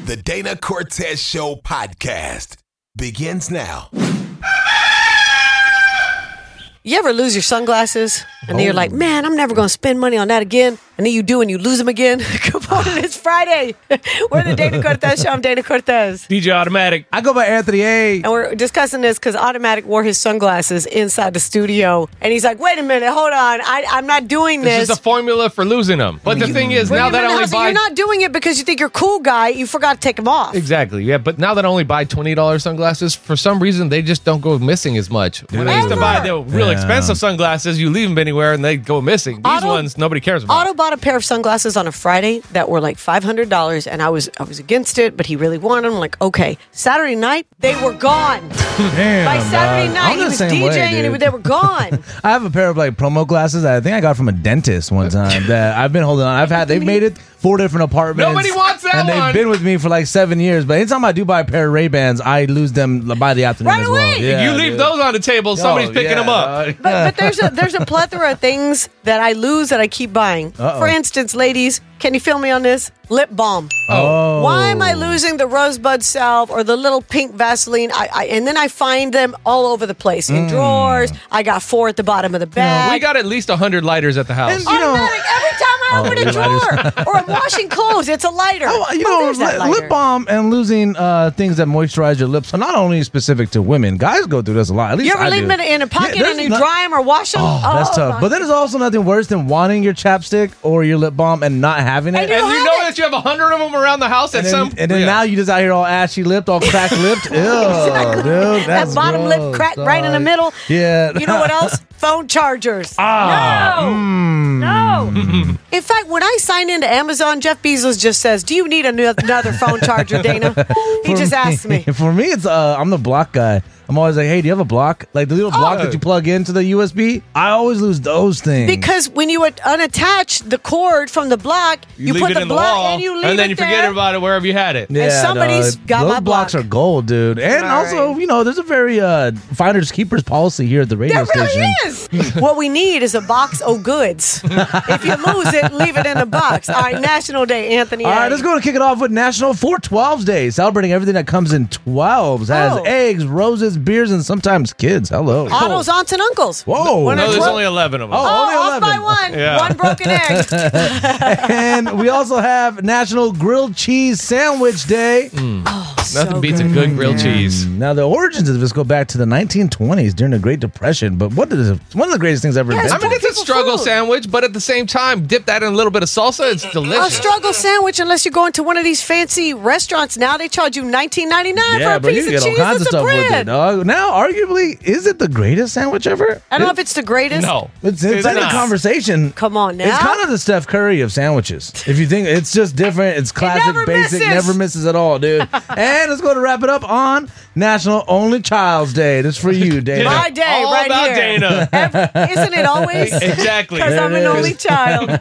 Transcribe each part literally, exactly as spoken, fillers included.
The Dana Cortez Show podcast begins now. You ever lose your sunglasses? And then you're like, man, I'm never going to spend money on that again. And then you do and you lose them again. Good morning, it's Friday. We're the Dana Cortez Show. I'm Dana Cortez. D J Automatic. I go by Anthony A. And we're discussing this because Automatic wore his sunglasses inside the studio. And he's like, wait a minute, hold on. I, I'm not doing this. This is a formula for losing them. But the You- thing is, Well, now you're that I in the only house, buy... You're not doing it because you think you're a cool guy. You forgot to take them off. Exactly, yeah. But now that I only buy twenty dollars sunglasses, for some reason, they just don't go missing as much. When I used to Ever. buy the real Yeah. expensive sunglasses, you leave them anywhere and they go missing. These Otto- ones, nobody cares about. Otto bought a pair of sunglasses on a Friday that were like five hundred dollars, and I was I was against it, but he really wanted them. I'm like, okay. Saturday night, they were gone. Damn, By Saturday dog. night, I'm he the was same DJing, way, and dude. it- they were gone. I have a pair of like promo glasses that I think I got from a dentist one time that I've been holding on. I've had, they've made it four different apartments. Nobody wants that And they've one. been with me for like seven years. But anytime I do buy a pair of Ray-Bans, I lose them by the afternoon Right as well. away. Yeah, you leave dude. those on the table, somebody's Oh, picking yeah, them up. dog. But, but there's a there's a plethora of things that I lose that I keep buying. Uh-oh. For instance, ladies, can you feel me on this? Lip balm. Oh. Why am I losing the rosebud salve or the little pink Vaseline? I, I and then I find them all over the place in Mm. drawers. I got four at the bottom of the bag. We got at least one hundred lighters at the house. And- you know- Automatic. Every time I Oh, open a your drawer or I'm washing clothes, it's a lighter. Oh, you Oh, know, there's that li- lighter. lip balm and losing uh, things that moisturize your lips are not only specific to women. Guys go through this a lot. At least You ever I leave do. them in a, in a pocket Yeah, and there's you not- dry them or wash them? Oh, that's tough. my But then there's also nothing worse than wanting your chapstick or your lip balm and not having it. And you and don't you have know it. that you have a hundred of them around the house at And then, some... and then yeah. now you just out here all ashy lipped, all cracked lipped. Ew, dude. That's that bottom lip gross, crack right in the dog. middle. Yeah. You know what else? Phone chargers. Ah, no. mm. No. In fact, when I sign into Amazon, Jeff Bezos just says, do you need ano- another phone charger, Dana? He For just asked me. For me, it's uh, I'm the block guy. I'm always like, hey, do you have a block? Like the little block Oh. that you plug into the U S B? I always lose those things. Because when you would unattach the cord from the block, you, leave put it the in the block wall, and you leave and then it you there. forget about it wherever you had it. Yeah, somebody's dog. got those my blocks block. are gold, dude. And All also, right. you know, there's a very uh, finders keepers policy here at the radio There station. really is. What we need is a box of goods. If you lose it, leave it in the box. All right, National Day, Anthony. All A. right, let's go and kick it off with National four twelves Day, celebrating everything that comes in twelves. Has Oh. eggs, roses, beers, and sometimes kids. Hello. Autos, aunts, and uncles. Whoa. When No, a there's twelve- only eleven of them. Oh. Oh, only off by eleven. one. Yeah. One broken egg. And we also have National Grilled Cheese Sandwich Day. Oh, Nothing so beats good. a good grilled cheese. Now, the origins of this go back to the nineteen twenties during the Great Depression, but what is it? One of the greatest things ever Yeah, it's I invented. mean, it's a people struggle food. sandwich, but at the same time, dip that in a little bit of salsa. It's A delicious. struggle sandwich, unless you're going to one of these fancy restaurants now, they charge you nineteen ninety-nine for Yeah, a but you piece can of get all cheese kinds and of some stuff with it, bread. dog. Now, arguably, is it the greatest sandwich ever? I don't know if it's the greatest. No. It's, it's, It's like not. a conversation. Come on now. It's kind of the Steph Curry of sandwiches. If you think it's just different, it's classic, never basic, misses. never misses at all, dude. And let's go to wrap it up on National Only Child's Day. This is for you, Dana. My day, All right about here. Dana. Every- isn't it always? Exactly. Because I'm There an it only is. child.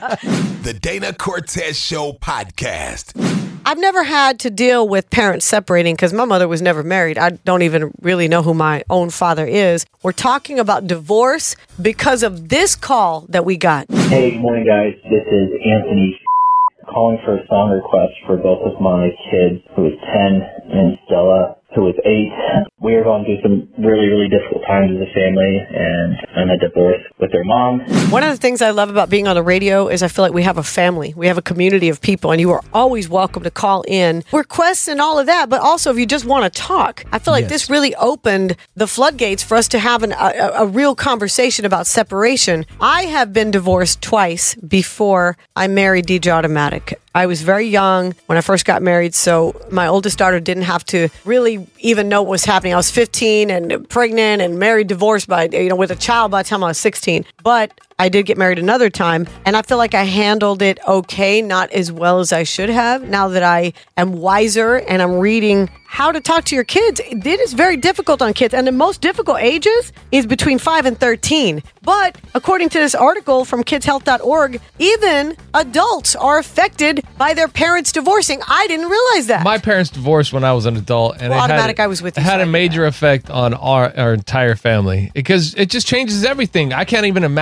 The Dana Cortez Show podcast. I've never had to deal with parents separating because my mother was never married. I don't even really know who my own father is. We're talking about divorce because of this call that we got. Hey, good morning, guys. This is Anthony calling for a song request for both of my kids, who is ten, and Stella, who is eight. We are going through some really, really difficult times as a family, and I'm a divorce with their mom. One of the things I love about being on the radio is I feel like we have a family. We have a community of people, and you are always welcome to call in requests and all of that. But also, if you just want to talk, I feel like Yes. this really opened the floodgates for us to have an, a, a real conversation about separation. I have been divorced twice before I married D J Automatic. I was very young when I first got married, so my oldest daughter didn't have to really even know what was happening. I was fifteen and pregnant and married, divorced by, you know, with a child by the time I was sixteen. But I did get married another time, and I feel like I handled it okay, not as well as I should have. Now that I am wiser and I'm reading how to talk to your kids, it is very difficult on kids. And the most difficult ages is between five and thirteen. But according to this article from kids health dot org, even adults are affected by their parents divorcing. I didn't realize that. My parents divorced when I was an adult, and Well, it had, Automatic, I was with you, it had so I a knew major effect on our, our entire family because it just changes everything. I can't even imagine going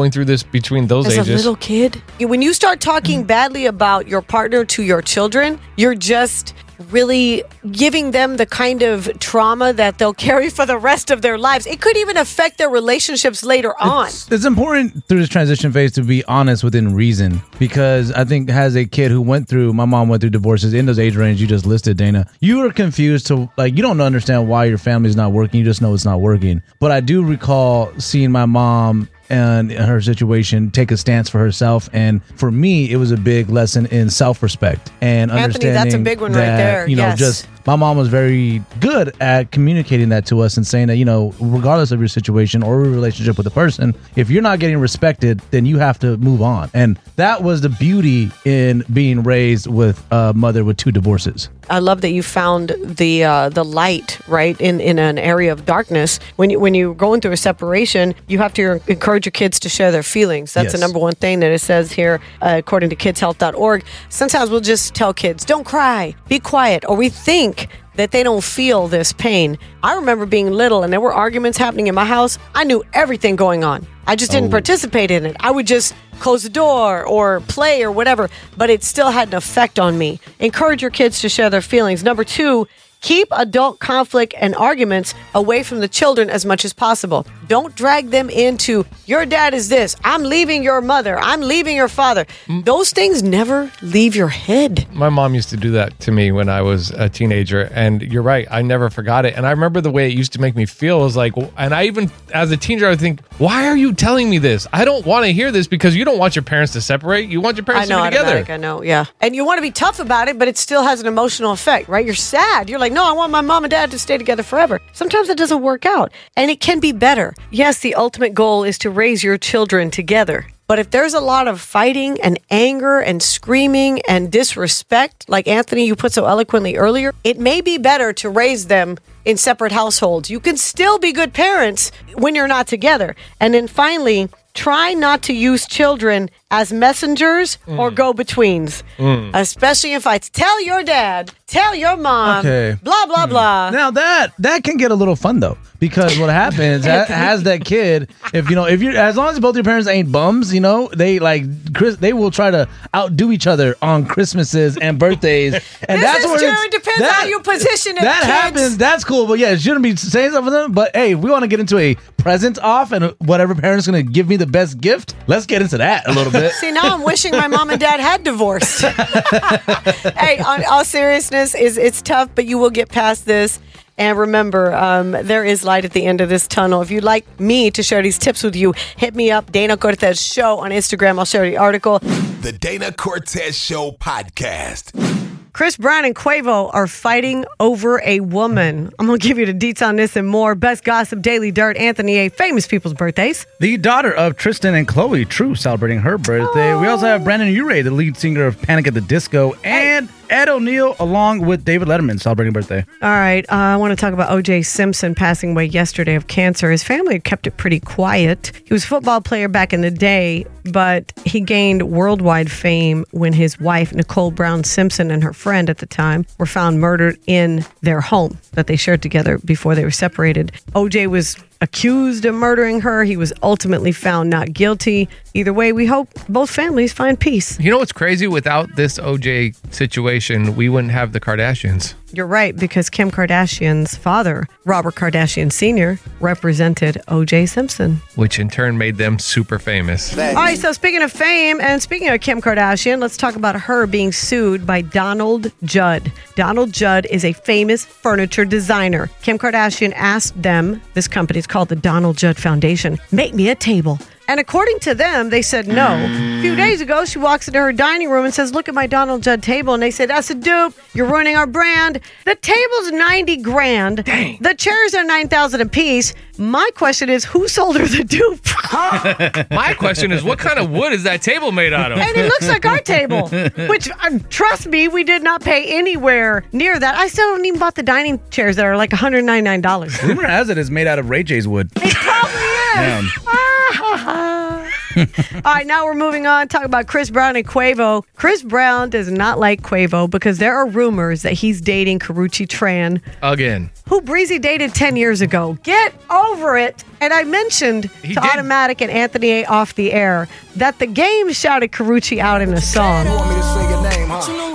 going through this between those As ages. a little kid, when you start talking badly about your partner to your children, you're just really giving them the kind of trauma that they'll carry for the rest of their lives. It could even affect their relationships later on. It's, it's important through this transition phase to be honest within reason, because I think as a kid who went through, my mom went through divorces in those age range you just listed, Dana, you were confused to, like, you don't understand why your family's not working. You just know it's not working. But I do recall seeing my mom and her situation take a stance for herself, and for me it was a big lesson in self-respect and Anthony, understanding that's a big one that, right there. you know, Yes. just my mom was very good at communicating that to us and saying that, you know, regardless of your situation or your relationship with the person, if you're not getting respected, then you have to move on. And that was the beauty in being raised with a mother with two divorces. I love that you found the uh, the light, right, in, in an area of darkness. When you when you're going through a separation, you have to encourage your kids to share their feelings. That's Yes. the number one thing that it says here, uh, according to kids health dot org. Sometimes we'll just tell kids, don't cry, be quiet, or we think that they don't feel this pain. I remember being little and there were arguments happening in my house. I knew everything going on. I just didn't Oh. participate in it. I would just close the door or play or whatever, but it still had an effect on me. Encourage your kids to share their feelings. Number two, keep adult conflict and arguments away from the children as much as possible. Don't drag them into, your dad is this, I'm leaving your mother, I'm leaving your father. Those things never leave your head. My mom used to do that to me when I was a teenager, and you're right, I never forgot it. And I remember the way it used to make me feel. It was like, and I even, as a teenager, I would think, why are you telling me this? I don't want to hear this, because you don't want your parents to separate. You want your I parents know, to be together. automatic, I know, yeah. And you want to be tough about it, but it still has an emotional effect, right? You're sad. You're like, no, I want my mom and dad to stay together forever. Sometimes it doesn't work out, and it can be better. Yes, the ultimate goal is to raise your children together. But if there's a lot of fighting and anger and screaming and disrespect, like Anthony, you put so eloquently earlier, it may be better to raise them in separate households. You can still be good parents when you're not together. And then finally, try not to use children as messengers or go-betweens, especially in fights. Tell your dad, tell your mom, Okay. blah, blah, blah. Now that that can get a little fun though, because what happens a- as that kid, if you know, if you as long as both your parents ain't bums, you know, they like Chris, they will try to outdo each other on Christmases and birthdays, and This that's is where true. it's- It depends that- how you position it, That kids. happens. That's cool, but yeah, it shouldn't be saying something for them. But hey, if we want to get into a present off and whatever parent's going to give me the best gift, let's get into that a little bit. See, now I'm wishing my mom and dad had divorced. Hey, on all seriousness, is it's tough, but you will get past this. And remember, um, there is light at the end of this tunnel. If you'd like me to share these tips with you, hit me up, Dana Cortez Show on Instagram. I'll share the article. The Dana Cortez Show podcast. Chris Brown and Quavo are fighting over a woman. I'm going to give you the deets on this and more. Best gossip, Daily Dirt, Anthony A. Famous people's birthdays. The daughter of Tristan and Chloe True celebrating her birthday. We also have Brandon Urie, the lead singer of Panic at the Disco, and Ed O'Neill, along with David Letterman, celebrating birthday. All right. Uh, I want to talk about O J Simpson passing away yesterday of cancer. His family had kept it pretty quiet. He was a football player back in the day, but he gained worldwide fame when his wife, Nicole Brown Simpson, and her friend at the time were found murdered in their home that they shared together before they were separated. O J was accused of murdering her. He was ultimately found not guilty. Either way, we hope both families find peace. You know what's crazy? Without this O J situation, we wouldn't have the Kardashians. You're right, because Kim Kardashian's father, Robert Kardashian Senior, represented O J Simpson. Which in turn made them super famous. All right, so speaking of fame and speaking of Kim Kardashian, let's talk about her being sued by Donald Judd. Donald Judd is a famous furniture designer. Kim Kardashian asked them, this company is called the Donald Judd Foundation, make me a table. And according to them, they said no. A few days ago, she walks into her dining room and says, look at my Donald Judd table. And they said, that's a dupe. You're ruining our brand. The table's ninety grand. Dang. The chairs are nine thousand a piece. My question is, who sold her the dupe? My question is, what kind of wood is that table made out of? And it looks like our table, which, uh, trust me, we did not pay anywhere near that. I still haven't even bought the dining chairs that are like one hundred ninety-nine dollars. Rumor has it it's made out of Ray J's wood. It probably is. Man. All right, now we're moving on. Talk about Chris Brown and Quavo. Chris Brown does not like Quavo because there are rumors that he's dating Karrueche Tran, Again. who Breezy dated ten years ago. Get over it. And I mentioned He to did. Automatic and Anthony A off the air that the game shouted Karrueche out in a song. Want me to say your name,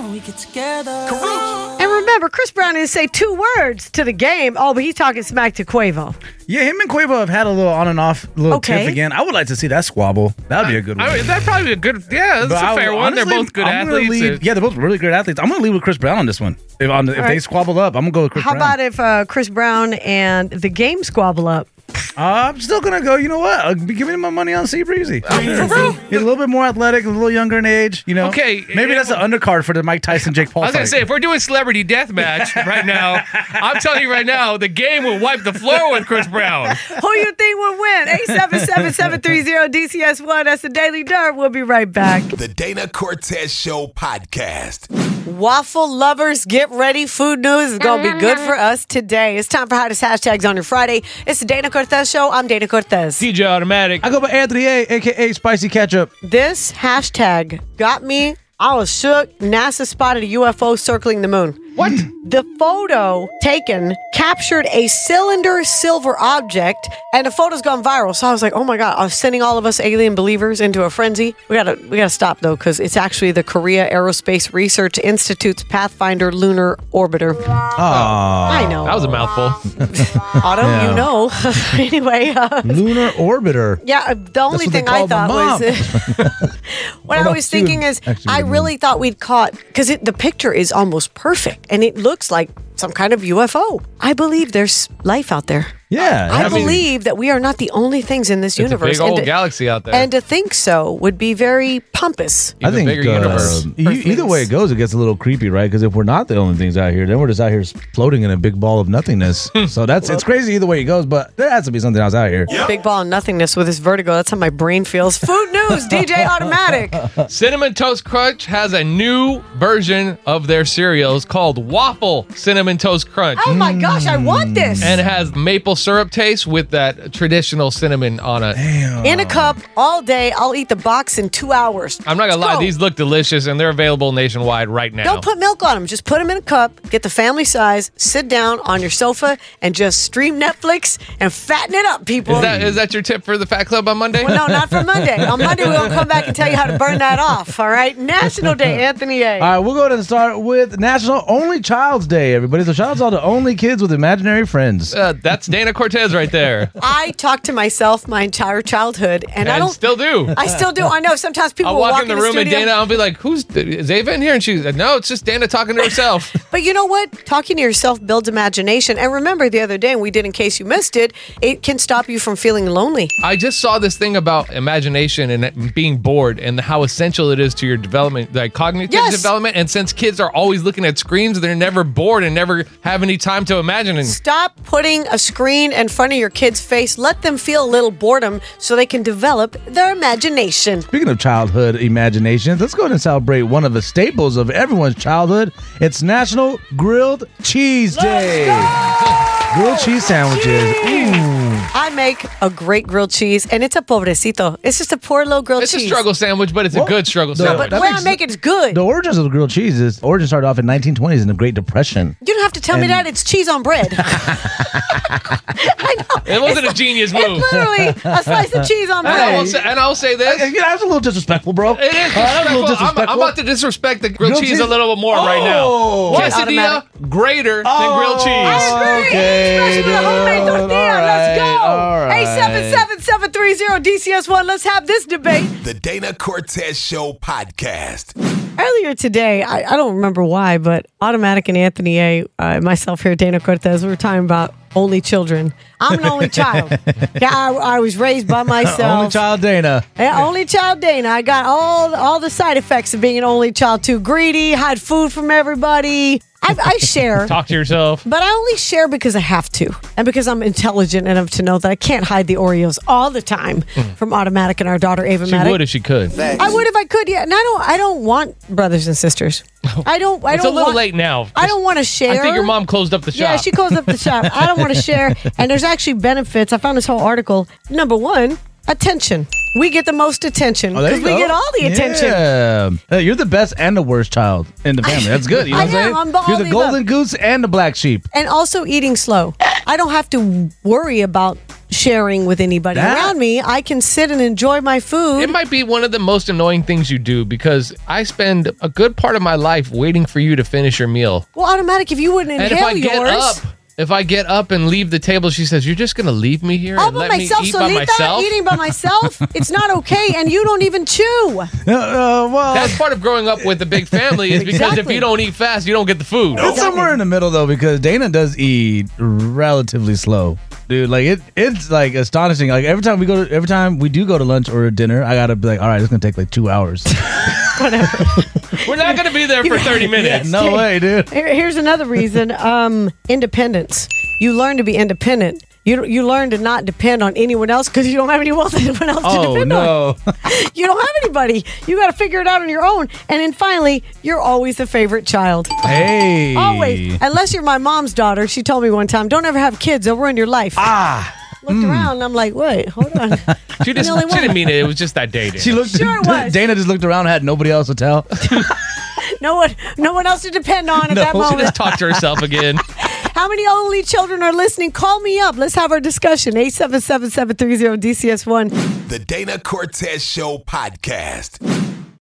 huh? And remember, Chris Brown didn't say two words to the game. Oh, but he's talking smack to Quavo. Yeah, him and Quavo have had a little on and off little Okay. tiff again. I would like to see that squabble. That would be a good one. I mean, that'd probably be a good. Yeah, that's But a I- fair one. They're honestly, both good I'm gonna athletes. lead- yeah, they're both really good athletes. I'm going to lead with Chris Brown on this one. If, on the, if All they right. squabble up, I'm going to go with Chris How Brown. about if uh, Chris Brown and the game squabble up? Uh, I'm still going to go, you know what? I'll be giving my money on C Breezy. He's a little bit more athletic, a little younger in age, you know? Okay, Maybe it- that's an undercard for the Mike Tyson Jake Paul I was gonna fight. say, if we're doing celebrity death match right now, I'm telling you right now, the game will wipe the floor with Chris Brown. Who you think will win? eight seven seven, seven three zero, D C S one. That's the Daily Dirt. We'll be right back. The Dana Cortez Show podcast. Waffle lovers, get ready. Food news is going to be good for us today. It's time for hottest hashtags on your Friday. It's the Dana Cortez Show. I'm Dana Cortez. D J Automatic. I go by Anthony A, a k a. Spicy Ketchup. This hashtag got me. I was shook. NASA spotted a U F O circling the moon. What? The photo taken captured a cylinder silver object, and the photo's gone viral. So I was like, "Oh my god!" I was sending all of us alien believers into a frenzy. We gotta, we gotta stop though, because it's actually the Korea Aerospace Research Institute's Pathfinder lunar orbiter. Aww. I know, That was a mouthful. Otto. Yeah. You know. Anyway, uh, Lunar Orbiter. yeah. The only what they thing I called my thought was, mom. what I Well, was she would thinking is, actually I be really thought we'd caught because the picture is almost perfect, and it looks like some kind of U F O. I believe there's life out there. Yeah. I I mean, believe that we are not the only things in this It's a universe. big old and, to, galaxy out there. and to think so would be very pompous. I Even think bigger uh, universe. e- either way it goes, it gets a little creepy, right? Because if we're not the only things out here, then we're just out here floating in a big ball of nothingness. So that's it's crazy either way it goes, but there has to be something else out here. Big ball of nothingness with this vertigo. That's how my brain feels. Food news, D J Automatic. Cinnamon Toast Crunch has a new version of their cereals called Waffle Cinnamon Toast Crunch. Oh my gosh, I want this. And it has maple syrup taste with that traditional cinnamon on it. In a cup all day. I'll eat the box in two hours. I'm not gonna Let's lie, go. these look delicious and they're available nationwide right now. Don't put milk on them. Just put them in a cup, get the family size, sit down on your sofa, and just stream Netflix and fatten it up, people. Is that is that your tip for the Fat Club on Monday? Well, no, not for Monday. On Monday, we're going to come back and tell you how to burn that off, all right? National Day, Anthony A. All right, we'll go ahead and start with National Only Child's Day, everybody. So shout out to all the only kids with imaginary friends. Uh, that's Dana Cortez right there. I talked to myself my entire childhood, and, And I don't still do. I still do. I know sometimes people I'll will walk in the room and studio. Dana, I'll be like, "Who's is Ava in here?" And she's like, "No, it's just Dana talking to herself." But you know what? Talking to yourself builds imagination. And remember the other day, and we did in case you missed it, it can stop you from feeling lonely. I just saw this thing about imagination and being bored and how essential it is to your development, like cognitive Yes. development. And since kids are always looking at screens, they're never bored and never have any time to imagine. And Stop putting a screen in front of your kid's face. Let them feel a little boredom so they can develop their imagination. Speaking of childhood imaginations, let's go ahead and celebrate one of the staples of everyone's childhood. It's National Grilled Cheese Day. Grilled cheese sandwiches. Ooh. I make a great grilled cheese, and it's a pobrecito. It's just a poor little grilled it's cheese. a struggle sandwich, but it's a Well, good struggle no, sandwich. But the That way I makes- make it is good. The origins of the grilled cheese is origin started off in nineteen twenties in the Great Depression. You don't have to tell me And- that. It's cheese on bread. I know. It wasn't a genius move. It's literally a slice of cheese on And I will bread. say, and I'll say this. Yeah, that's a little disrespectful, bro. It is Uh, that's a little disrespectful. I'm, disrespectful. I'm about to disrespect the grilled, Grilled cheese, cheese? a little bit more right Oh. now. Okay, Quesadilla automatic. greater than grilled cheese. I agree. Okay, Especially with a homemade dude. tortilla. All Let's right, go. all right. eight seven seven, seven three zero, D C S one. Let's have this debate. The Dana Cortez Show podcast. Earlier today, I, I don't remember why, but Automatic and Anthony A, uh, myself here, Dana Cortez, we were talking about only children. I'm an only child. Yeah, I, I was raised by myself. Only child Dana. Yeah, only child Dana. I got all all the side effects of being an only child too. Greedy, hide food from everybody. I, I share. Talk to yourself. But I only share because I have to, and because I'm intelligent enough to know that I can't hide the Oreos all the time from Automatic and our daughter Ava She Matic. would if she could. I would if I could, yeah. And I don't. I don't want brothers and sisters. I don't. I It's don't a little want, late now. I don't want to share. I think your mom closed up the shop. Yeah, she closed up the shop. I don't want to share. And there's actually benefits. I found this whole article. Number one, attention. we get the most attention Oh, there because you we go. get all the attention. Yeah. Hey, you're the best and the worst child in the family. That's good. You know I what I'm am. saying? I'm all You're the the golden above. goose and the black sheep. And also eating slow. I don't have to worry about sharing with anybody That- around me. I can sit and enjoy my food. It might be one of the most annoying things you do because I spend a good part of my life waiting for you to finish your meal. well, automatic. If you wouldn't And inhale if I get yours, up, if I get up and leave the table, she says, "You're just going to leave me here all and by let myself, me eat by Solita, myself?" eating by myself, it's not okay. And you don't even chew. Uh, uh, well, That's part of growing up with a big family is because if Exactly. you don't eat fast, you don't get the food. it's somewhere in the middle though, because Dana does eat relatively slow, dude. Like it, it's like astonishing. Like every time we go to, every time we do go to lunch or dinner, I gotta be like, all right, it's gonna take like two hours. We're not going to be there for thirty minutes. No way, dude. Here- Here's another reason: um, independence. You learn to be independent. You you learn to not depend on anyone else because you don't have anyone else, anyone else to Oh depend on. no. You don't have anybody. You got to figure it out on your own. And then finally, you're always the favorite child. Hey. Always. Unless you're my mom's daughter. She told me one time, don't ever have kids. They'll ruin your life. Ah. Looked around and I'm like, wait, hold on. She, just, The only she one. didn't mean it. It was just that day. Dana. She looked. Sure it was. Dana just looked around, and had nobody else to tell. No one, no one else to depend on at No. that She moment. just talked to herself again. How many only children are listening? Call me up. Let's have our discussion. eight seven seven, seven three zero, D C S one. The Dana Cortez Show podcast.